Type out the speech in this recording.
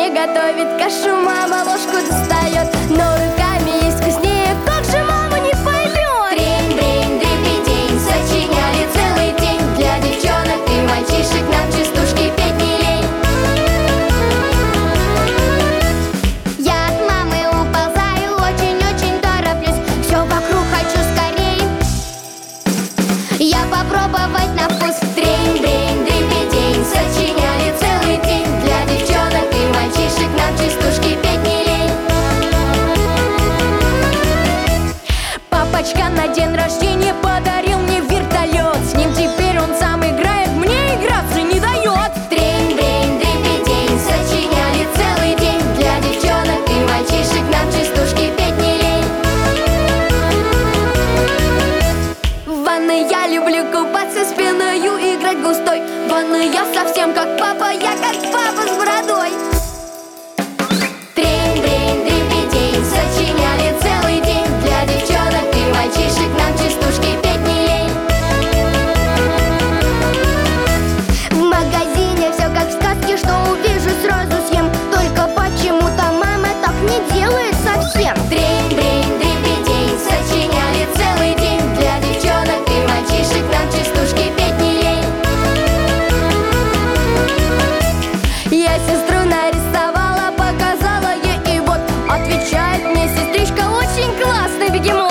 мне готовит кашу, мама ложку достает, но руками есть вкуснее, как же мама не поймет? Трень-брень, дребедень, сочиняли целый день. Для девчонок и мальчишек нам частушки петь не лень. Я от мамы уползаю, очень-очень тороплюсь, все вокруг хочу скорей я попробовать на вкус. Трень-брень, дребедень, сочиняли целый день. Для девчонок и мальчишек нам частушки петь не лень. Папочка на день рождения подарил мне вертолет. С ним теперь он сам играет, мне играться не дает. Трень-брень, дребедень, сочиняли целый день. Для девчонок и мальчишек нам частушки петь не лень. В ванной я люблю купаться, спиною играть густой. В ванной я совсем как папа, я как папа с бородой. Трень-брень, дребедень, сочиняли целый день. Для девчонок и мальчишек нам частушки петь не лень. В магазине все как в сказке, что увижу, сразу съем. Только почему-то мама так не делает совсем. Трень-брень, дребедень, сочиняли целый день. Для девчонок и мальчишек нам частушки петь не лень. Я сестру нарисовала, показала ей, и вот отвечает мне сестричка: очень классный бегемот.